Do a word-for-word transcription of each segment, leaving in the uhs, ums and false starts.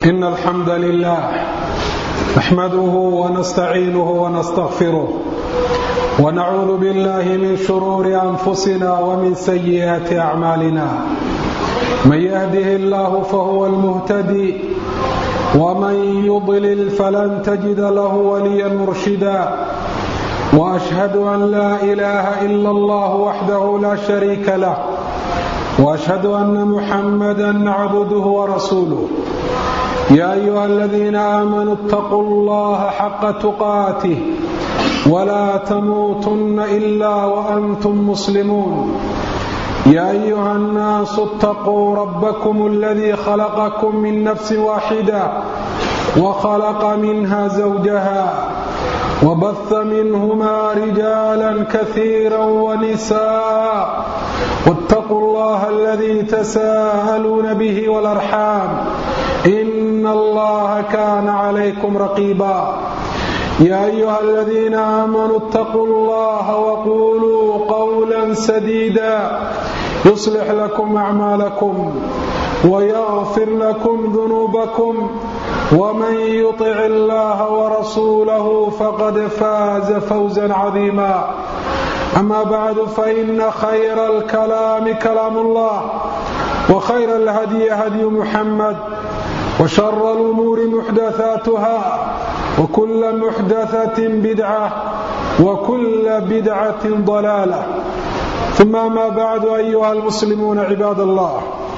إن الحمد لله نحمده ونستعينه ونستغفره ونعوذ بالله من شرور أنفسنا ومن سيئات أعمالنا. من يهده الله فهو المهتدي ومن يضلل فلن تجد له وليا مرشدا. وأشهد أن لا إله إلا الله وحده لا شريك له وأشهد أن محمدا عبده ورسوله. يا أيها الذين آمنوا اتقوا الله حق تقاته ولا تموتن إلا وأنتم مسلمون. يا أيها الناس اتقوا ربكم الذي خلقكم من نفس واحدة وخلق منها زوجها وبث منهما رجالا كثيرا ونساء واتقوا الله الذي تساءلون به والأرحام إن الله كان عليكم رقيبا. يا أيها الذين آمنوا اتقوا الله وقولوا قولا سديدا يصلح لكم أعمالكم ويغفر لكم ذنوبكم ومن يطع الله ورسوله فقد فاز فوزا عظيما. أما بعد فإن خير الكلام كلام الله وخير الهدي هدي محمد وشر الأمور محدثاتها وكل محدثة بدعة وكل بدعة ضلالة. ثم ما بعد أيها المسلمون عباد الله،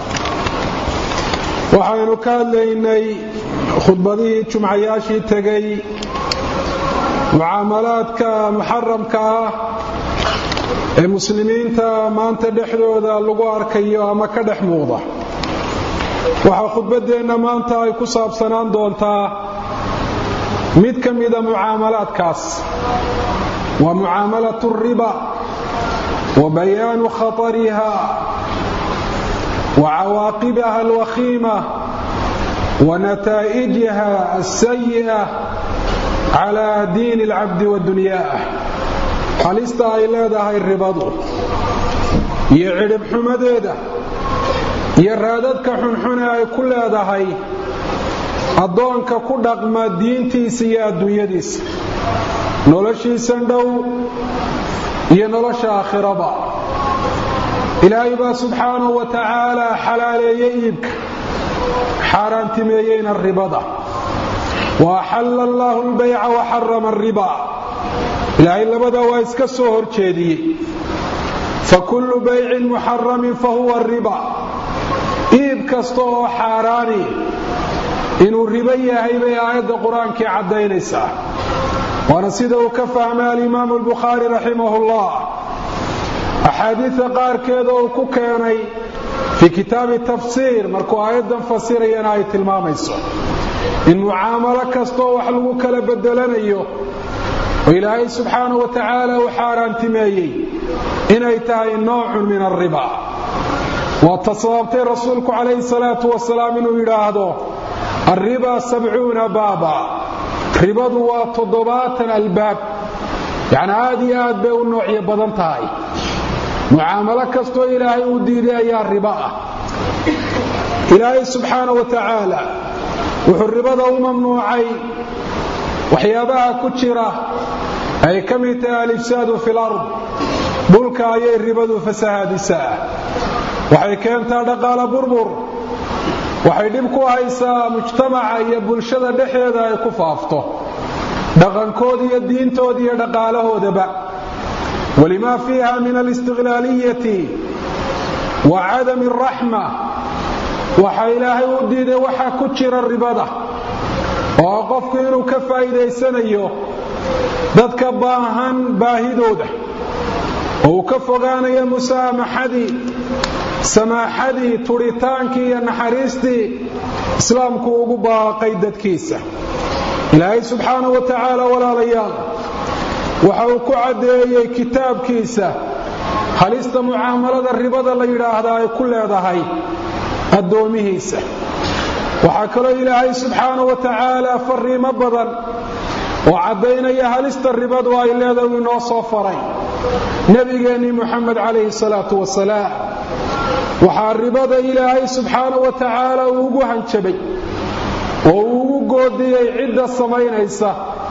waxaynu ka hadlaynay khudbadihii jumcayaashii tegay mucaamalaadka muxaramka ah ee muslimiinta maanta dhexdooda lagu arkayo ama ka dhex muuqda. waxaa khudbadeenna maanta ay ku saabsanaan doontaa mid ka mida mucaamalaadkaas, waa mucaamalatu riba wa bayaanu khatariha وعواقبها الوخيمة ونتائجها السيئة على دين العبد والدنيا. halista ay leedahay ribadu iyo cirib xumadeeda iyo raadadka xunxune ay ku leedahay addoonka ku dhaqma diintiisa iyo adduunyadiisa, noloshiisan dhow iyo nolosha aakhiraba. ilaahay baa subxaanahu wa tacaala xalaaleeyey iibka, xaaraantimeeyeyna ribada. wa axalla allaahu albayca wa xarama alriba. ilaahay labada waa iska soo horjeediyey. fa kullu baycin muxaramin fa huwa riba. iib kasta oo xaaraani inuu ribo yahay bay aayadda qur-aankii caddaynaysaa, waana sida uu ka fahmay alimaamu albukhaari raximahullah axaadiida qaarkeeda uu ku keenay fii kitaabi tafsiir markuu aayaddan fasirayana ay tilmaamayso in mucaamalo kastoo wax lagu kala bedelanayo oo ilaahay subxaanahu wa tacaala uu xaaraantimeeyey inay tahay noocun min alriba. waa ta sababtay rasuulku calayhi salaatu wasalaam inuu yidhaahdo alriba sabcuuna baaba. ribadu waa toddobaatan albaab, yacni aad iyo aad bay u noocyo badan tahay. mucaamalo kastoo ilaahay uu diiday ayaa ribo ah. ilaahay subxaanahu wa tacaala wuxuu ribada u mamnuucay waxyaabaha ku jira ay ka mid tahay alifsaadu fi lard. dhulka ayay ribadu fasahaadisaa, waxay keentaa dhaqaale burbur, waxay dhib ku haysaa mujtamaca iyo bulshada dhexeeda ay ku faafto dhaqankooda iyo diintooda iyo dhaqaalahoodaba. ولما فيها من الاستغلالية وعدم الرحمة. waxa ilaahay u diiday waxa ku jira ribada oo qofku inuu ka faa'iideysanayo dadka baahan baahidooda oo ka fogaanayo musaamaxadii, samaaxadii, turitaankii iyo naxariistii islaamku ugu baaqay dadkiisa. ilaahay subxaanahu wa tacaala walaalayaal waxa uu ku caddeeyey kitaabkiisa halista mucaamalada ribada la yidhaahda ay ku leedahay addoomihiisa. waxaa kaloo ilaahay subxaanahu wa tacaala fariimo badan oo caddaynaya halista ribadu ay leedahay uu inoo soo faray nebigeennii muxamed calayhi salaatu wasalaam. waxaa ribada ilaahay subxaanahu wa tacaala uu ugu hanjabay goodiyey cidda samaynaysa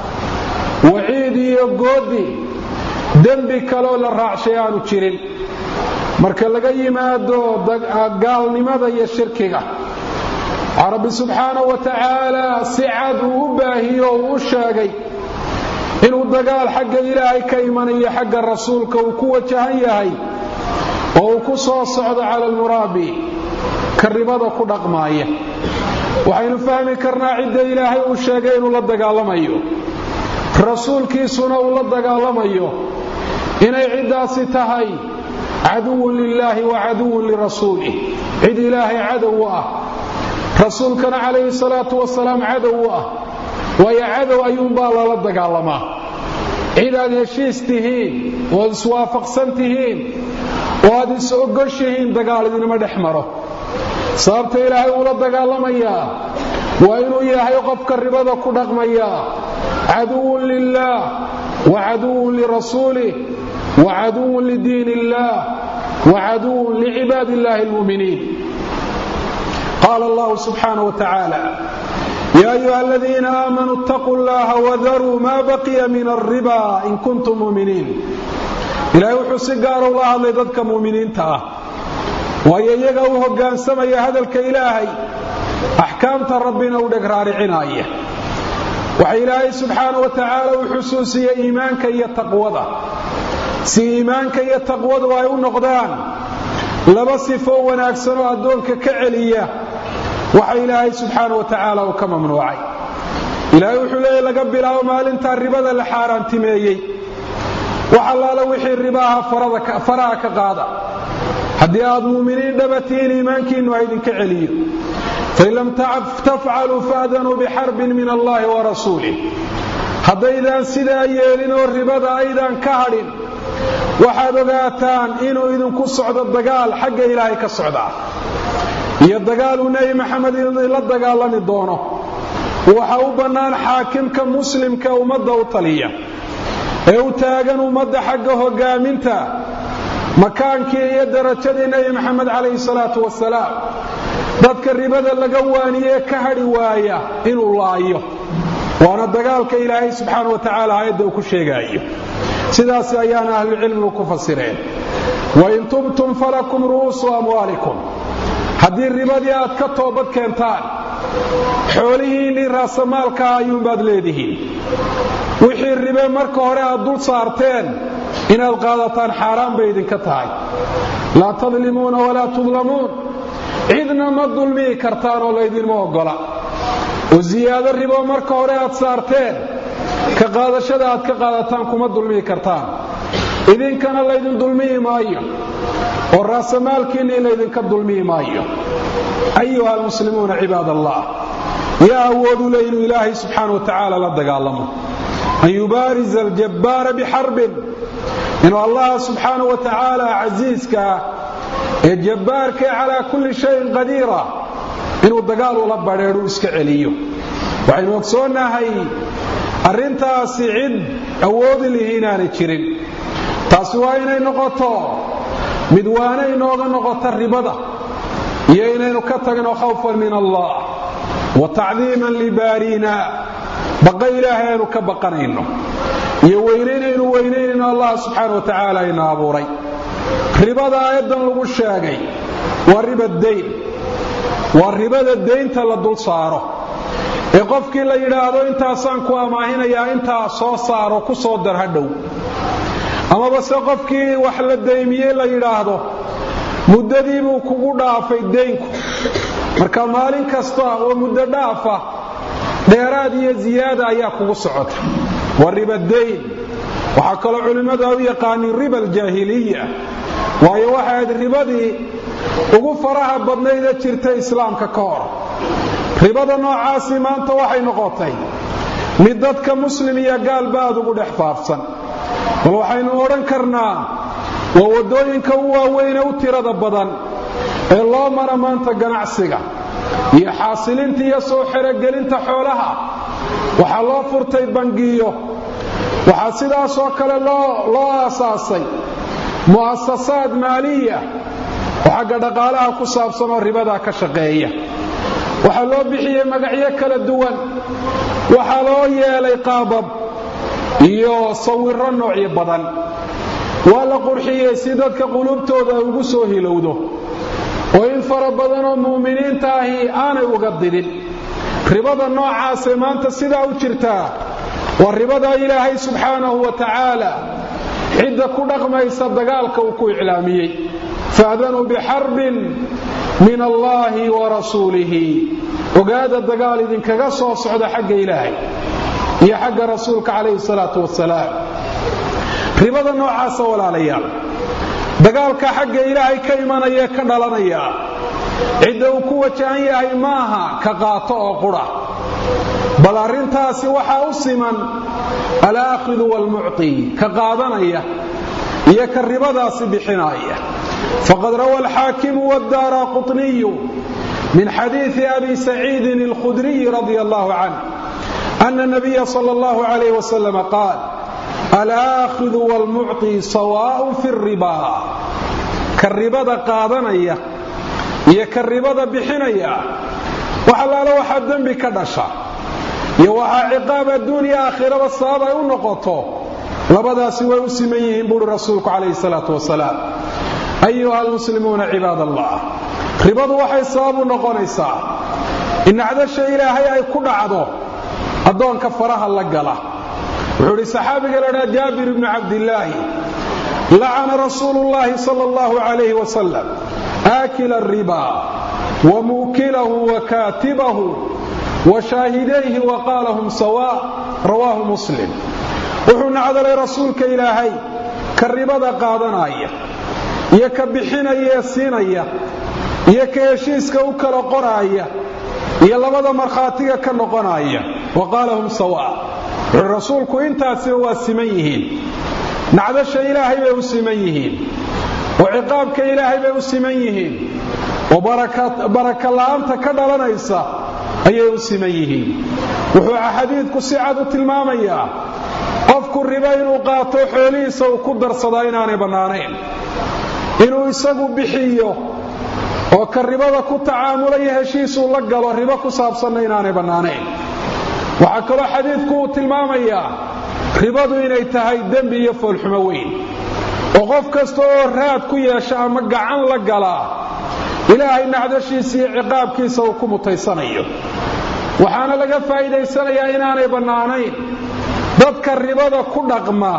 waciid iyo goodi dembi kaloo la raacshay aanu jirin marka laga yimaado gaalnimada iyo shirkiga. rabbi subxaanahu wa tacaala si cad uu u baahiyo oo u sheegay inuu dagaal xagga ilaahay ka imanayo xagga rasuulka uu ku wajahan yahay oo uu ku soo socdo cala almuraabi ka ribada ku dhaqmaaya. waxaynu fahmi karnaa cidda ilaahay uu sheegay inuu la dagaalamayo rasuulkiisuna uu la dagaalamayo inay ciddaasi tahay caduwun lilaahi wa caduwun lirasuulih, cid ilaahay cadow u ah rasuulkana calayhi salaatu wasalaam cadow u ah, waayo cadow ayuunbaa lala dagaalamaa. cid aad heshiis tihiin oo ad iswaafaqsan tihiin oo aad is ogoshihiin dagaal idinma dhex maro. sababta ilaahay uula dagaalamayaa waa inuu yahay qofka ribada ku dhaqmayaa caduwun lilaah wa caduwun lirasuulih wa caduwun lidiin illaah wa caduwun licibaadi illaahi almu'miniin. qaala allahu subxaanahu wa tacaala يا أيها الذين آمنوا اتقوا الله وذروا ما بقي من الربا إن كنتم مؤمنين. إلهي وحسي قاروا الله لذلك مؤمنين تاه وييقوا هقان سمي هذا الكإلهي أحكامت ربنا ودقرار عناية وحي إلهي سبحانه وتعالى وحسوسي إيمانك يتقوض سي إيمانك يتقوض ويقول نقدان لبصفوا ونأكسنوا أدونك كعلية waxa ilaahay subxaanahu wa tacaala uu ka mamnuucay. ilaahay wuxuu leeyahay laga bilaabo maalinta ribada la xaaraantimeeyey wax allaala wixii ribaha farada faraha ka qaada haddii aad muuminiin dhabatiin iimaankiinu ha idinka celiyo. fain lam tafcaluu faadanuu bixarbin min allahi wa rasuulih. haddaydaan sidaa yeelin oo ribada aydaan ka hadhin waxaad ogaataan inuu idinku socdo dagaal xagga ilaahay ka socda iyo dagaaluu nebi maxamed la dagaalami doono. waxa u bannaan xaakimka muslimka ummadda u taliya ee u taagan ummadda xagga hogaaminta makaankii iyo darajadii nebi maxamed calayhi salaatu wasalaam dadka ribada laga waaniyee ka hadhi waaya inuu laayo. waana dagaalka ilaahay subxaanahu wa tacaala aayadda uu ku sheegaayo. sidaas ayaana ahlucilmigu ku fasireen. wain tubtum falakum ru'uusu amwaalikum. haddii ribadii aad ka toobad keentaan xoolihiinnii raasamaalka ayuunbaad leedihiin. wixii ribe marka hore aad dul saarteen inaad qaadataan xaaraan bay idinka tahay. laa tadlimuuna walaa tudlamuun. cidna ma dulmiyi kartaan oo laydinma oggola. oo ziyaado ribo marka hore aad saarteen ka qaadashada aad ka qaadataan kuma dulmiyi kartaan. idinkana laydin dulmiyi maayo oo raasamaalkiinni laydinka dulmiyi maayo. ayuha almuslimuuna cibaad allah yaa awoodu le inuu ilaahay subxaanahu wa tacaala la dagaalamo an yubaariza aljabbaara bixarbin inuu allah subxaanahu wa tacaala casiiska ah ee jabbaarkae calaa kulli shayin qadiira inuu dagaal ula badheedhu iska celiyo. waxaynu ogsoonnahay arrintaasi cid awoodi lihi inaanay jirin. taasi waa inay noqoto mid waana inooga noqota ribada iyo inaynu ka tagno khawfan min allah wa tacdiiman libaarina baqa ilaahay aynu ka baqanayno iyo weynaynaynu weynaynayno allah subxaanahu wa tacaala ina abuuray. ribada aayaddan lagu sheegay waa riba dayn. waa ribada daynta la dul saaro ee qofkii la yidhaahdo intaasaan ku amaahinayaa intaa soo saaro ku soo dar hadhow. amaba se qofkii wax la daymiyey la yidhaahdo muddadii buu kugu dhaafay daynku marka maalin kasta oo muddo dhaafa dheeraad iyo ziyaada ayaa kugu socota. waa riba dayn. waxaa kaloo culimmadu u yaqaaniin riba aljaahiliya waayo waxayd ribadii ugu faraha badnayda jirtay islaamka ka hor. ribada noocaasi maanta waxay noqotay mid dadka muslim iyo gaalba aad ugu dhex faafsan. bal waxaynu odhan karnaa waa waddooyinka u waaweyne u tirada badan ee loo mara maanta ganacsiga iyo xaasilinta iyo soo xerogelinta xoolaha. waxaa loo furtay bangiyo. waxaa sidaasoo kale loo aasaasay mu'asasaad maaliya oo xagga dhaqaalaha ku saabsan oo ribadaa ka shaqeeya. waxa loo bixiyay magacyo kala duwan waxa loo yeelay qaabab iyo sawirro noocyo badan waa la qurxiyay si dadka qulubtooda ugu soo hilowdo oo in fara badan oo muuminiinta ahi aanay uga didin ribada noocaas maanta sidaa u jirtaa waa ribada ilaahay subxaanahu wa tacaala cidda ku dhaqmaysa dagaalka uu ku iclaamiyey faadanuu bixarbin min allahi wa rasuulihi ogaada dagaal idinkaga soo socda xagga ilaahay iyo xagga rasuulka calayhi salaatu wasalaam ribada noocaasa walaalayaal dagaalka xagga ilaahay ka imanaya ka dhalanaya cidda uu ku wajahan yahay maaha ka qaato oo qura bal arrintaasi waxaa u siman alaakhidhu waalmucti ka qaadanaya iyo ka ribadaasi bixinaya faqad rawa alxaakimu waaddaaraqutniyu min xadiidi abi saciidin alkhudriyi radia allahu canh ana nabiya sala allahu calayh wasalam qaal alaakhidhu waalmucti sawaa'un fi riba ka ribada qaadanaya iyo ka ribada bixinaya wax allaala waxaa dembi ka dhasha iyo waxaa ciqaab adduuniya aakhiraba sabab ay u noqoto labadaasi way u siman yihiin buuri rasuulku calayhi salaatu wasalaam ayuha almuslimuuna cibaad allah ribadu waxay sabab u noqonaysaa in nacdasha ilaahay ay ku dhacdo addoonka faraha la gala wuxuu ihi saxaabiga la dhaha jaabir ibnu cabdillaahi lacana rasuulu llaahi sala allahu calayhi wasalam aakila ariba wa muukilahu wa kaatibahu wa shaahidayhi wa qaala hum sawaa rawaahu muslim wuxuu nacdalay rasuulka ilaahay ka ribada qaadanaya iyo ka bixinaya siinaya iyo ka heshiiska u kala qoraaya iyo labada markhaatiga ka noqonaya wa qaala hum sawaa wuxuu rasuulku intaasiba waa siman yihiin nacdasha ilaahay bay u siman yihiin oo ciqaabka ilaahay bay u siman yihiin oo baraka la'aanta ka dhalanaysa ayay u siman yihiin wuxuu xadiidku si cad u tilmaamayaa qofku riba inuu qaato xoolihiisa uu ku darsadaa inaanay bannaanayn inuu isagu bixiyo oo ka ribada ku tacaamulaya heshiisuu la galo ribo ku saabsanna inaanay bannaanayn waxaa kaloo xadiidku uu tilmaamayaa ribadu inay tahay dembi iyo foolxumo weyn oo qof kasta oo raad ku yeesha ama gacan la galaa ilaahay nacdashiisa iyo ciqaabkiisa uu ku mutaysanayo waxaana laga faa'iidaysanayaa inaanay bannaanayn dadka ribada ku dhaqma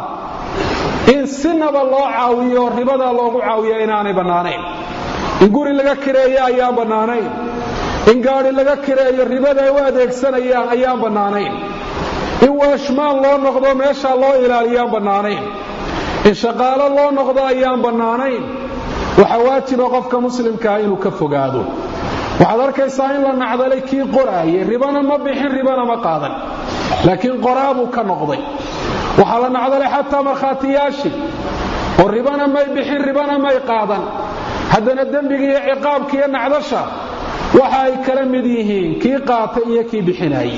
in sinaba loo caawiyo ribada loogu caawiya inaanay bannaanayn in guri laga kireeyo ayaan bannaanayn in gaadhi laga kireeyo ribada ay u adeegsanayaan ayaan bannaanayn in waashmaan loo noqdo meeshaa loo ilaaliyaan bannaanayn in shaqaalo loo noqdo ayaan bannaanayn waxaa waajiba qofka muslimkaa inuu ka fogaado waxaad arkaysaa in la nacdalay kii qoraayay ribana ma bixin ribana ma qaadan laakiin qoraabuu ka noqday waxaa la nacdalay xataa markhaatiyaashii oo ribana may bixin ribana may qaadan haddana dembiga iyo ciqaabka iyo nacdasha waxa ay kala mid yihiin kii qaatay iyo kii bixinayay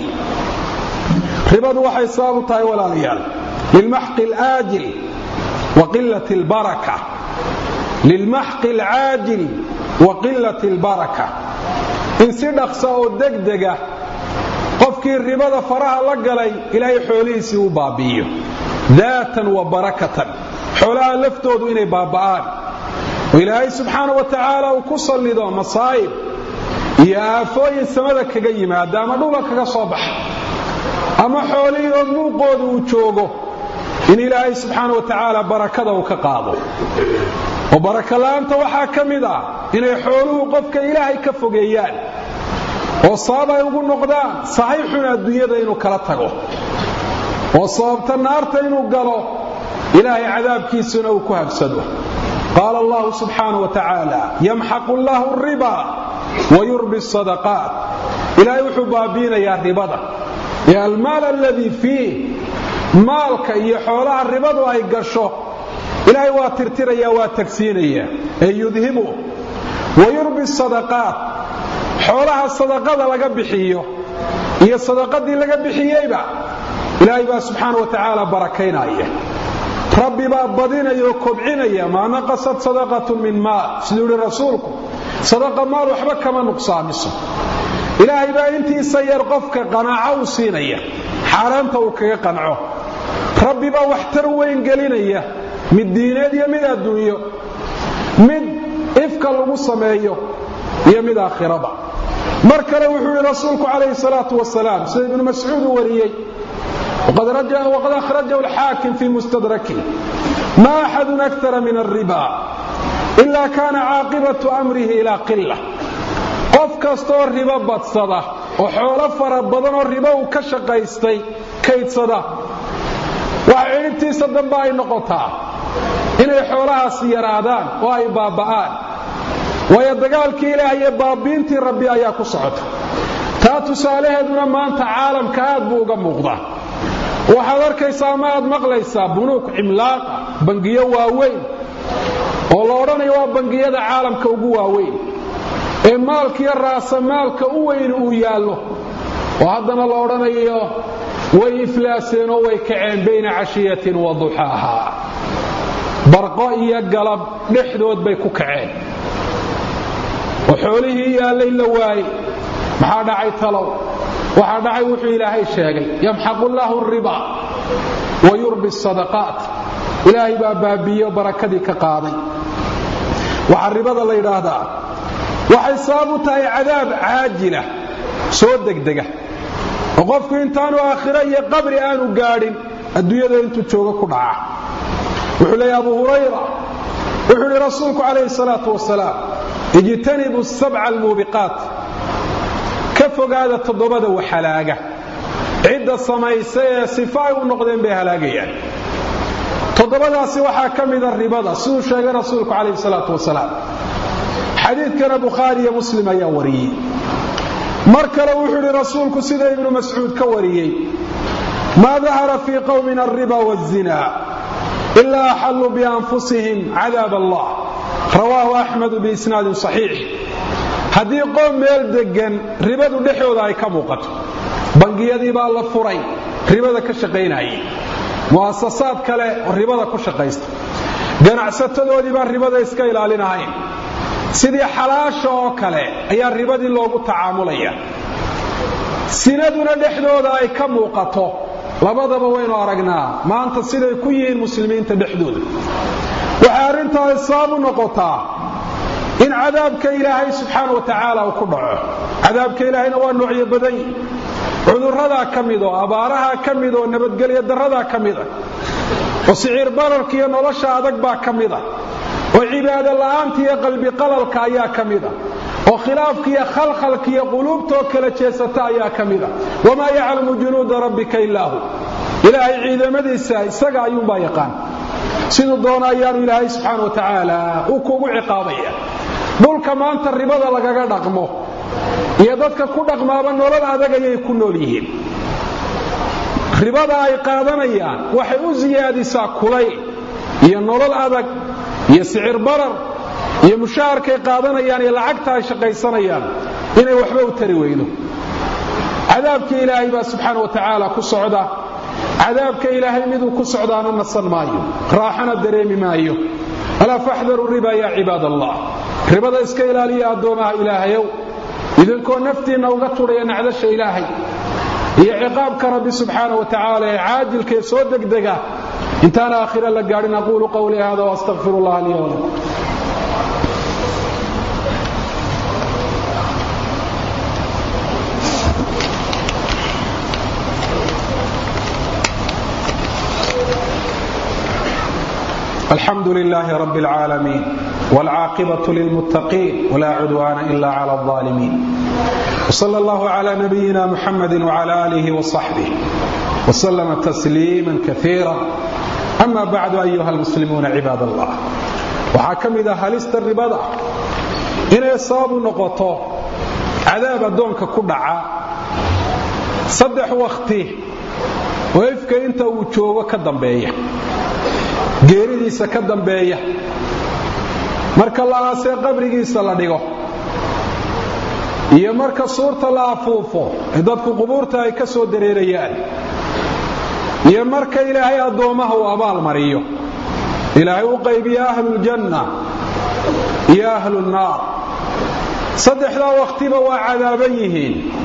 ribadu waxay sabab u tahay walaalayaal lilmaxqi alaajil wa qilati albaraka lilmaxqi alcaajil wa qilati albaraka in si dhaqsa oo degdega qofkii ribada faraha la galay ilaahay xoolihiisii u baabi'iyo daatan wa barakatan xoolaha laftoodu inay baaba'aan oo ilaahay subxaanahu wa tacaala uu ku sallido masaa'ib iyo aafooyin samada kaga yimaada ama dhula kaga soo baxa ama xoolihii oo muuqooda uu joogo in ilaahay subxaanahu wa tacaala barakada uu ka qaado oo baraka la'aanta waxaa ka mid ah inay xooluhu qofka ilaahay ka fogeeyaan oo sabab ay ugu noqdaan sahay xun adduunyada inuu kala tago oo sababta naarta inuu galo ilaahay cadaabkiisuna uu ku habsado qaala allahu subxaanahu wa tacaala yamxaqu allahu ariba wa yurbi asadaqaat ilaahay wuxuu baabiinayaa ribada ee almaal aladii fiih maalka iyo xoolaha ribadu ay gasho ilaahay waa tirtiraya waa tagsiinaya ee yudhibu wa yurbi asadaqaat xoolaha sadaqada laga bixiyo iyo sadaqadii laga bixiyeyba ilaahay baa subxaanahu wa tacaala barakaynaya rabbi baa badinaya oo kobcinaya maa naqasat sadaqatu min maal siduu yihi rasuulku sadaqa maal waxba kama nuqsaamiso ilaahay baa intiisa yar qofka qanaaco u siinaya xaaraanta uu kaga qanco rabbi baa waxtar weyn gelinaya mid diineed iyo mid adduunyo mid ifka lagu sameeyo iyo mid aakhiraba mar kale wuxuu yidhi rasuulku calayhi salaatu wasalaam sida ibnu mascuud uu wariyey وقد أخرجه الحاكم في مستدركه ما أحد أكثر من الربا إلا كان عاقبة أمره إلى قلة قف كستور ربا بتصده وحول فربضن الربا وكشقيستي كيد صده وعينتي صدن باي نقطها إن حولها سيرادان واي بابآن ويدقال كيلا هي بابينتي ربي أياكو صعد تاتو ساليه دون ما أنت عالم كاد بوغا مغضى waxaad arkaysaa ma aad maqlaysaa bunuug cimlaaqa bangiyo waaweyn oo la odhanayo waa bangiyada caalamka ugu waaweyn ee maalkiiyo raasamaalka u weyn uu yaallo oo haddana la odhanayo way iflaaseen oo way kaceen bayna cashiyatin wa duxaaha barqo iyo galab dhexdood bay ku kaceen oo xoolihii yaallay la waayey maxaa dhacay talow waxa dhacay wuxuu ilaahay sheegay yamxaqu Allahu ar-riba wa yurbi as-sadaqat ilaahay baa baabiyo barakadii ka qaaday waxa ribada la yiraahdaa waxay sabab u tahay cadaab caajila soo degdega oo qofku intaanu aakhira iyo qabri aanu gaadhin adduunyada intuu joogo ku dhaca wuxuu leeyahay Abu Hurayra wuxuu leeyahay rasuulku calayhi salaatu wasalaam ijtanibu as-sab'a al-mubiqat كفوغاده تضبده وحلاقه عده سميسه صفاي ونقدين به هلاغيان تضبداسي waxa kamida ribada soo sheegay rasuulku kaleey salaatu wasalaam xadiidkana bukhari iyo muslim ayaa wariyay mar kale wuxuu yiri rasuulku sida ibn mas'uud ka wariyay ma dhahara fi qawmin ar-riba waz-zina illa halu bi anfusihim 'adab Allah rawahu ahmad bi isnad sahih haddii qoom meel degan ribadu dhexdooda ay ka muuqato bangiyadii baa la furay ribada ka shaqeynayay muassasaad kale oo ribada ku shaqeysta ganacsatadoodii baa ribada iska ilaalinayeen sidii xalaasha oo kale ayaa ribadii loogu tacaamulaya sinaduna dhexdooda ay ka muuqato labadaba waynu aragnaa maanta siday ku yihiin muslimiinta dhexdooda waxa arintaas sabab noqotaa in cadaabka ilaahay subxaanahu wa ta'aala uu ku dhaco cadaabka ilaahayna waa noocyo badan cudurrada kamido abaaraha kamido nabadgelyo darrada kamida oo sicir bararka iyo nolosha adag baa kamida oo cibaado la'aanta iyo qalbi qalalka ayaa kamida oo khilaafka iyo khalkhalka iyo qulubto kala jeesata ayaa kamida wama ya'lamu junuud rabbika illa hu ilaahay ciidamadiisa isaga ayuu baa yaqaan sidoo doona ayaan ilaahay subxaanahu wa ta'aala uu kugu ciqaabaya dhulka maanta ribada lagaga dhaqmo iyo dadka ku dhaqmaaba nolol adag ayay ku nool yihiin ribada ay qaadanayaan waxay u ziyaadisaa kulay iyo nolol adag iyo sicir barar iyo mushaharka ay qaadanayaan iyo lacagta ay shaqaysanayaan inay waxba u tari weydo cadaabka ilaahay baa subxaanahu wa ta'aala ku socda cadaabka ilaahay miduu ku socdaana nasan maayo raaxana dareemi maayo ala fahdharu riba ya ibadallah ribada iska ilaaliya adoomaha ilaahayow idinkoo naftiina uga turaya nacdasha ilaahay iyo ciqaabka rabbi subxaanahu wa ta'aala ee caajilka soo degdega intaan aakhira la gaarin aqulu qawli hada wa astaghfirullah li wa lakum الحمد لله رب العالمين والعاقبة للمتقين ولا عدوان إلا على الظالمين وصلى الله على نبينا محمد وعلى آله وصحبه وسلم تسليما كثيرا أما بعد أيها المسلمون عباد الله وحكم إذا هلست الرباضة إن يصاب نقطه عذاب دونك كدعا صدح وقته ويفك انت وجوه كدنبيه geeridiisa ka dambeeya marka la aasay qabrigiisa la dhigo iyo marka suurta la afuufo dadku qubuurta ay ka soo dareerayaan iyo marka ilaahay adoomaha uu abaal mariyo ilaahay u qaybiyo ahlul janna iyo ahlul naar saddexda waqtiba waa cadaaban yihiin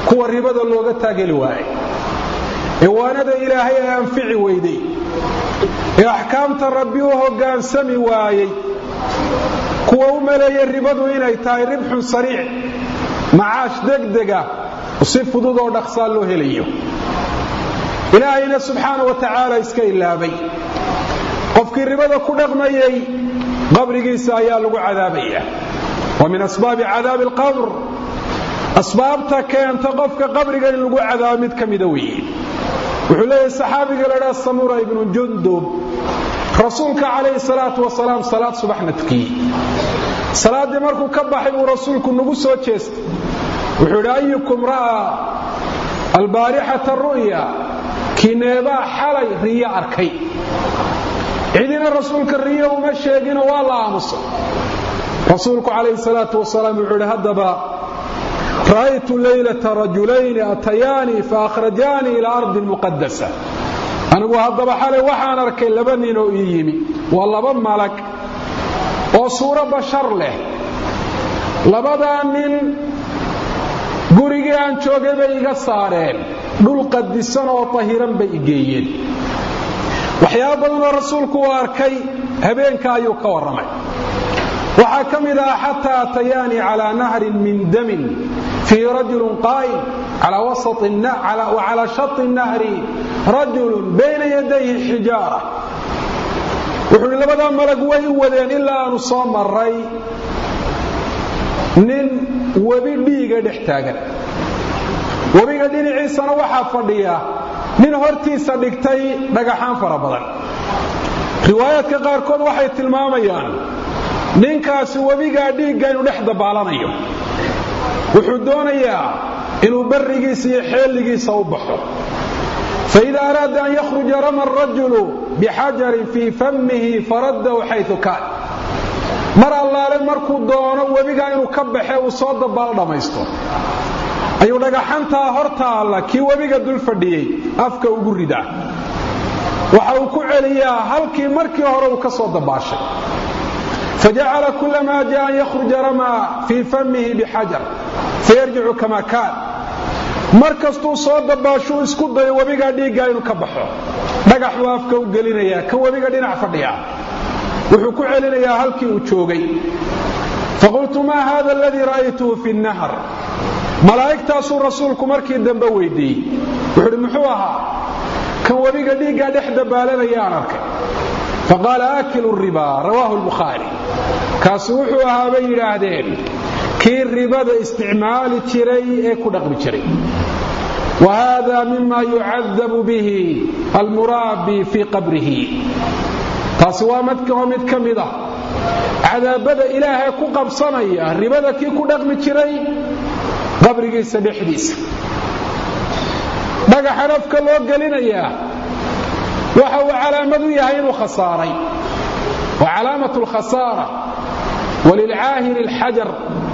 kuwa ribada looga taageli waayay ee waanada ilaahay ay anfici weyday ee axkaamta rabbi u hoggaansami waayey kuwa u maleeyay ribadu inay tahay ribxun sariic macaash degdega si fudud oo dhaqsaa loo helayo ilaahayna subxaanahu wa tacaala iska ilaabay qofkii ribada ku dhaqmayay qabrigiisa ayaa lagu cadaabaya wa min asbaabi cadaabi alqabr asbaabta keenta qofka qabriga in lagu cadaabo mid ka mida weeye wuxuu leeyahay saxaabiga la dhaha samura ibnu jundub rasuulka calayhi salaatu wasalaam salaad subaxna tukiyey salaadii markuu ka baxay buu rasuulku nagu soo jeestay wuxuu yidhi ayukum ra'aa albaarixata ru'ya kineebaa xalay riyo arkay cidina rasuulka riyo uma sheegino waa la aamusay rasuulku calayhi salaatu wasalaam wuxuu yidhi haddaba ra'aytu laylata rajulayni atayaanii faakhrajanii ila ardi muqadasa anigu haddaba xalay waxaan arkay laba nin oo ii yimi waa laba malag oo suuro bashar leh labadaa nin gurigii aan joogay bay iga saareen dhul qadisan oo tahiran bay igeeyeen waxyaabo badan oo rasuulku uu arkay habeenka ayuu ka warramay waxaa ka mid ah xataa atayaanii calaa nahrin min damin fii rajulun qaa'im calaa wasati wa calaa shati nahri rajulun bayna yadayhi xijaara wuxuu hi labadaa malag way u wadeen ilaa aanu soo maray nin webi dhiiga dhex taagan webiga dhinaciisana waxaa fadhiya nin hortiisa dhigtay dhagaxaan fara badan riwaayaadka qaarkood waxay tilmaamayaan ninkaasi webigaa dhiigga inuu dhex dabaalanayo wuxuu doonayaa inuu barrigiisa iyo xeeligiisa u baxo faida araada an yakhruja rama arajulu bixajarin fii famihi faraddahu xayu kaan mar allaale markuu doono webigaa inuu ka baxe uu soo dabaal dhammaysto ayuu dhagaxantaa hortaalla kii webiga dul fadhiyey afka ugu ridaa waxa uu ku celiyaa halkii markii hore uu ka soo dabaashay fajacala kulamaa jaa an yakhruja ramaa fii famihi bixajar fayarjicu kama kaan mar kastuu soo dabaashuu isku dayo webigaa dhiiggaa inuu ka baxo dhagax buu afka u gelinayaa ka webiga dhinac fadhiya wuxuu ku celinayaa halkii uu joogay faqultu maa hada aladii ra'aytuhu fi nnahr malaa'igtaasuu rasuulku markii dambe weydiiyey wuxuu uhi muxuu ahaa kan webiga dhiiggaa dhex dabaalanayaan arkay faqaala aakilu ribaa rawaahu lbukhaari kaasi wuxuu ahaa bay yidhaahdeen kii ribada isticmaali jiray ee ku dhaqmi jiray wa hada mima yucadabu bihi almuraabi fii qabrihi taasi waa madkao mid ka mid ah cadaabada ilaahay ku qabsanaya ribada kii ku dhaqmi jiray qabrigiisa dhexdiisa dhagaxa afka loo gelinayaa waxa uu calaamad u yahay inuu khasaaray wa calaamatu lkhasaara walilcaahiri alxajar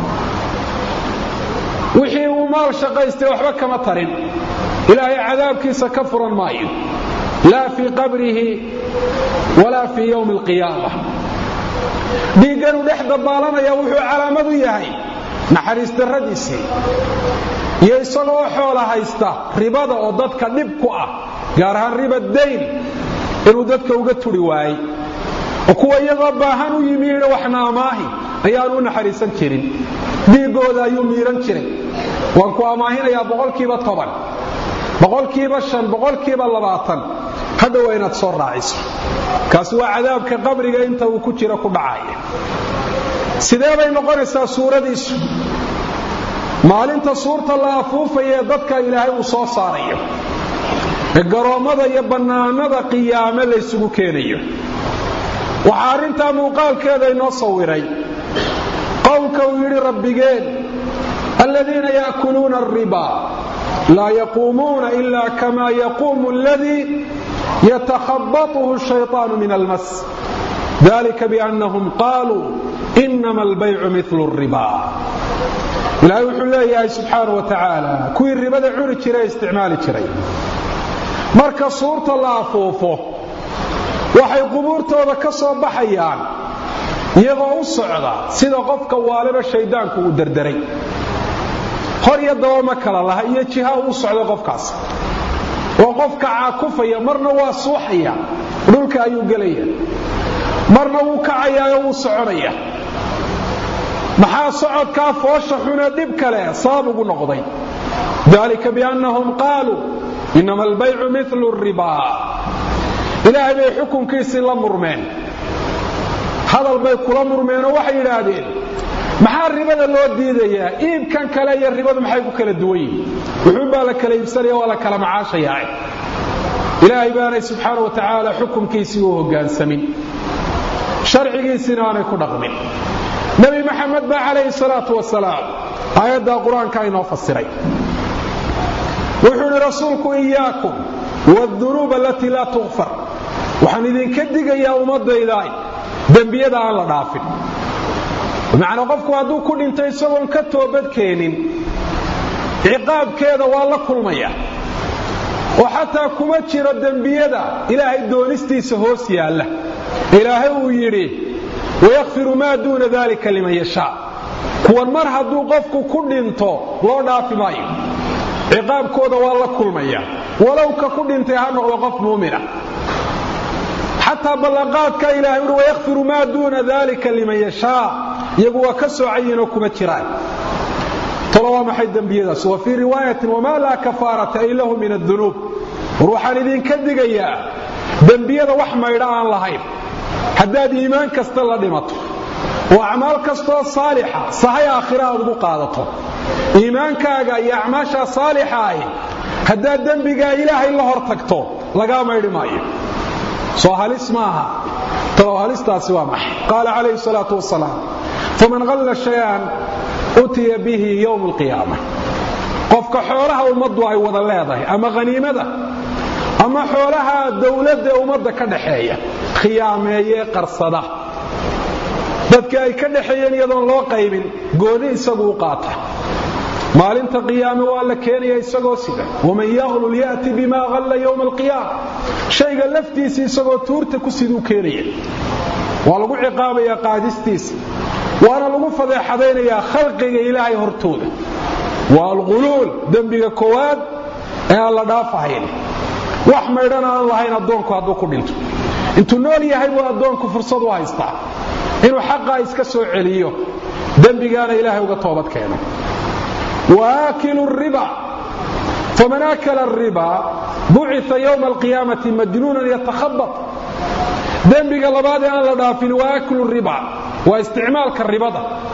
wixii uu maal shaqaystay waxba kama tarin ilaahay cadaabkiisa ka furan maayo laa fii qabrihi walaa fii yowmi alqiyaama dhiigganuu dhex dabaalanaya wuxuu calaamad u yahay naxariis darradiisii iyo isagoo xoola haysta ribada oo dadka dhib ku ah gaar ahaan riba dayn inuu dadka uga turi waayey oo kuwa iyagoo baahan u yimi yidhi waxna amaahi ayaanu u naxariisan jirin dhiiggooda ayuu miiran jiray waan ku amaahinayaa boqolkiiba toban boqolkiiba shan boqolkiiba labaatan hadda waa inaad soo raaciso kaasi waa cadaabka qabriga inta uu ku jiro ku dhacaya sidee bay noqonaysaa suuradiisu maalinta suurta la afuufaya ee dadka ilaahay uu soo saarayo ee garoommada iyo bannaanada qiyaame laysugu keenayo waxaa arrintaa muuqaalkeeda inoo sawiray qowlka uu yidhi rabbigeen aladiina yaakuluuna alriba laa yaquumuuna ila kama yaquumu aladii yatakhabatuhu shayطaanu min almas dalika biannahum qaaluu inama albaycu milu alriba ilaahay wuxuu leeyahay subxaanahu wa tacaala kuwii ribada cuni jiray isticmaali jiray marka suurta la afuufo waxay qubuurtooda ka soo baxayaan iyagoo u socda sida qofka waaliba shayddaanku uu derderay hor iyo daba ma kala laha iyo jiha uu socdo qofkaas oo qofka caakufaya marna waa suuxaya dhulka ayuu galaya marna uu kacayaa oo uu soconaya maxaa socodka foosha xuna dib kale sabab ugu noqday dalika biannahum qaalu inama albay'u mithlu ar-riba ilaahay bay xukunkiisa la murmeen hadal bay kula murmeen oo waxay yiraahdeen maxaa ribada loo diidayaa iibkan kale iyo ribadu maxay ku kala duwan yihiin wuxuu baa la kala iibsanaya wala kala macaashayaa ilaahay baana subhanahu wa ta'ala xukunkiisa uu hoggaansamin sharcigiisina aanay ku dhaqmin nabi maxamed ba alayhi salatu wasalaam ayada quraanka inoo fasiray wuxuu rasuulku iyaakum wadhunub allati la tughfar waxaan idin ka digayaa ummadayda dambiyada aan la dhaafin macna qofku hadduu ku dhintay isagoon ka toobad keenin ciqaabkeeda waa la kulmaya oo xataa kuma jiro dambiyada ilaahay doonistiisa hoos yaala ilaahay uu yiri wayaghfiru ma duuna dhalika liman yasha kuwan mar hadduu qofku ku dhinto loo dhaafi maayo ciqaabkooda waa la kulmaya walow ka ku dhintay ha noqdo qof muumina حتى بلغاتك إلهي ويغفر ما دون ذلك لمن يشاء يقوى كسو عينكم التراي طلوا محيدا بيدس وفي رواية وما لا كفارة إله من الذنوب روحان إذن كدقيا دنبيدا وحما يرعان لهين حداد إيمان كستلا دمته وأعمال كستلا صالحة صحيح آخرها وقادته إيمان كاقا يعماشا صالحة حداد دنبيقا إلهي الله ارتكته لقام يرمائي سو هلس ماها ترى هلستا سوا مح قال عليه الصلاة والسلام فمن غل شيئا أتي به يوم القيامة قفك حولها ومضوا وضا ليضه أما غنيمة أما حولها دولة ومضى كدحية خيامية قرصدة dadka ay ka dhaxayeen iyadoo loo qaybin gooni isagu qaata maalinta qiyaamo waa la keenay isagoo sida waman yaqul yati bima ghalla yawm alqiyam shayga laftiisa isagoo tuurta ku siduu keenay waa lagu ciqaabaya qaadistiisa waana lagu fadeexadeynaya khalqiga ilaahay hortooda waa alghulul dambiga koowaad ee la dhaafahayn wax meedhan aan lahayn adoonku hadduu ku dhinto intuu nool yahay buu adoonku fursad u haystaa inuu xaqa iska soo celiyo dambigaana ilaahay uga toobad keeno واكل الربا فمن اكل الربا بعث يوم القيامه مجنونا يتخبط ذنبك لباد ان لا دافين واكل الربا واستعمال الربا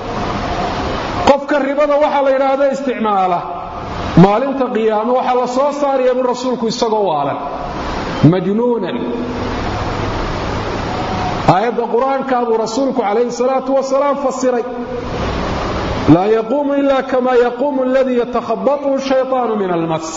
قفك الربا waxa la yiraahdo isticmaala maalinta qiyaamo waxa la soo saariyay bu rasuulku isagoo waalan majnuunan ayada quraanka abu rasuulku alayhi salatu wasalaam fasiray لا يقوم إلا كما يقوم الذي يتخبطه الشيطان من المس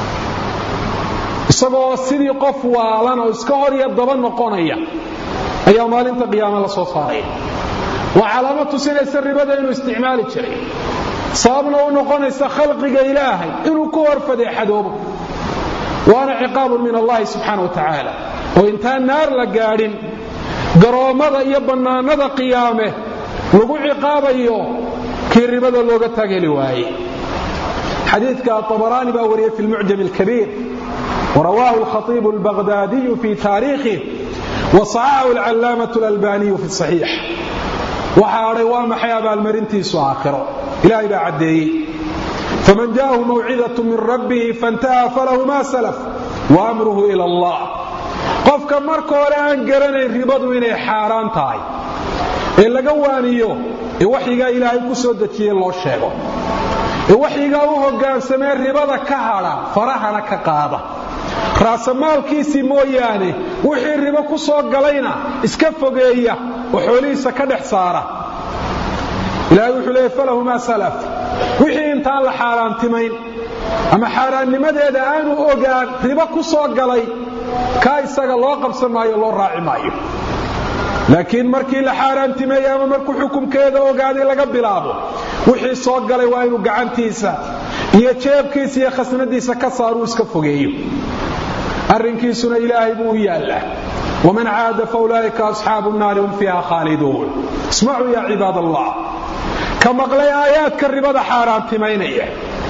isagoo sidii qof waalan oo iska hor iyo daba noqonaya ayaa maalinta qiyaamada la soo saaray waa calaamad tusinaysa ribada inuu isticmaali jiray sababna uu noqonaysa khalqiga ilaahay inuu ku hor fadeexadoobo waana ciqaab min Allah subhanahu wa ta'ala oo inta naar la gaadhin garoomada iyo banaanada qiyaame lagu ciqaabayo كي ربدا لوغا تاغلي واي حديث الطبراني باوريه في المعجم الكبير ورواه الخطيب البغدادي في تاريخه وصححه العلامة الألباني في الصحيح وحاري ومحيا بالمرنتي سواخره إلهي بعدي فمن جاءه موعظة من ربه فانتهى فله ما سلف وأمره إلى الله قفك مركو لأن قرني ربضو إني حاران تاي إلا قوانيو waxyiga ilaahay ku soo dajiyay loo sheego ee waxyiga uu hoggaansamay ribada ka hada farahana ka qaada raasamaalkiisi mooyaane wixii ribo ku soo galayna iska fogeeya oo xoolihiisa ka dhex saara ilaahay wuxuu leeyahay falahu ma salaf wixii intaan la xaaraantimayn ama xaaraannimadeeda aanu ogaan ribo ku soo galay ka isaga loo qabsan maayo loo raaci maayo laakiin markii la xaaraantimeeyay ama markuu xukunkeeda ogaaday laga bilaabo wixii soo galay waa inuu gacantiisa iyo jeebkiisa iyo khasnadiisa ka saaro iska fogeeyo arrinkiisuna ilaahay buu yaala ومن عاد فاولئك اصحاب النار هم فيها خالدون اسمعوا يا عباد الله كما قال ايات كربده حاراantimeynaya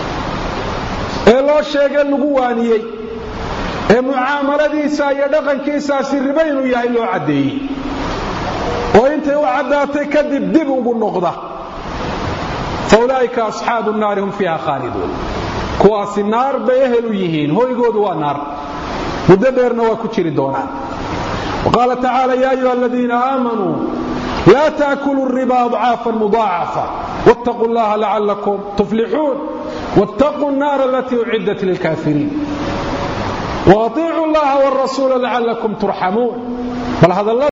ee loo sheegay lagu waaniyey ee mucaamaladiisa iyo dhaqankiisaasi riba inuu yahay loo caddeeyey oo intay u caddaatay kadib dib ugu noqda faulaa'ika asxaabu nnaari hum fiiha khaaliduun kuwaasi naar bay ehel u yihiin hoygoodu waa naar muddo dheerna waa ku jiri doonaan وقال تعالى يا أيها الذين آمنوا لا تأكلوا الربا أضعافا مضاعفة واتقوا الله لعلكم تفلحون واتقوا النار التي أعدت للكافرين وأطيعوا الله والرسول لعلكم ترحمون بل هذا الله